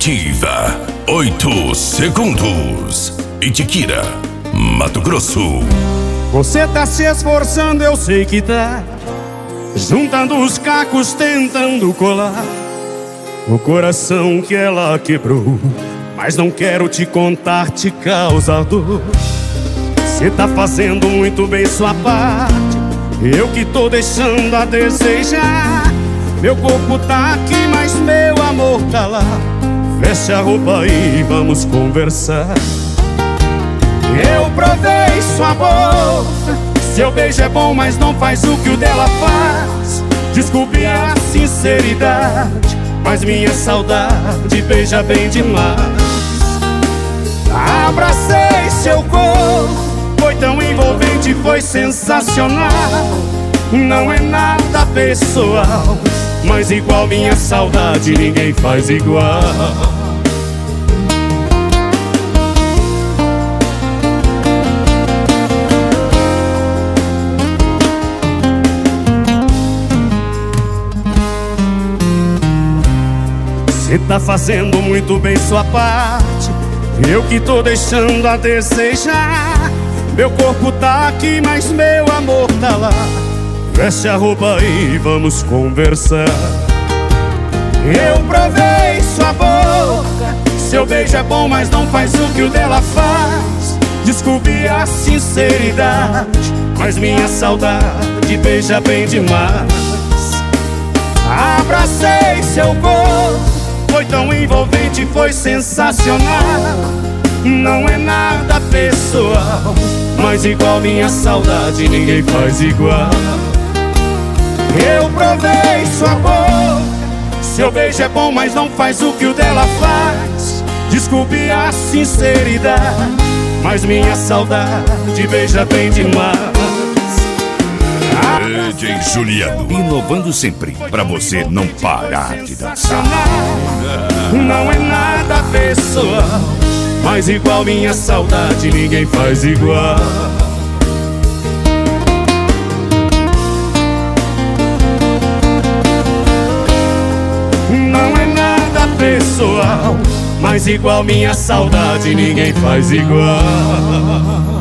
Ativa 8 segundos. Itiquira, Mato Grosso. Você tá se esforçando, eu sei que tá, juntando os cacos, tentando colar o coração que ela quebrou. Mas não quero te contar, te causar dor. Você tá fazendo muito bem sua parte, eu que tô deixando a desejar. Meu corpo tá aqui, mas meu amor tá lá. Veste a roupa e vamos conversar. Eu provei sua boca, seu beijo é bom, mas não faz o que o dela faz. Desculpe a sinceridade, mas minha saudade beija bem demais. Abracei seu corpo, foi tão envolvente, foi sensacional. Não é nada pessoal, mas igual minha saudade ninguém faz igual. Você tá fazendo muito bem sua parte, eu que tô deixando a desejar. Meu corpo tá aqui, mas meu amor tá lá. Veste a roupa e vamos conversar. Eu provei sua boca, seu beijo é bom, mas não faz o que o dela faz. Desculpe a sinceridade, mas minha saudade beija bem demais. Abracei seu corpo, foi tão envolvente, foi sensacional. Não é nada pessoal, mas igual minha saudade ninguém faz igual. Eu provei sua boca, seu beijo é bom, mas não faz o que o dela faz. Desculpe a sinceridade, mas minha saudade beija bem demais. DJ Juliano, inovando sempre, pra você não parar de dançar. Não é nada pessoal, mas igual minha saudade ninguém faz igual. Não é nada pessoal, mas igual minha saudade ninguém faz igual.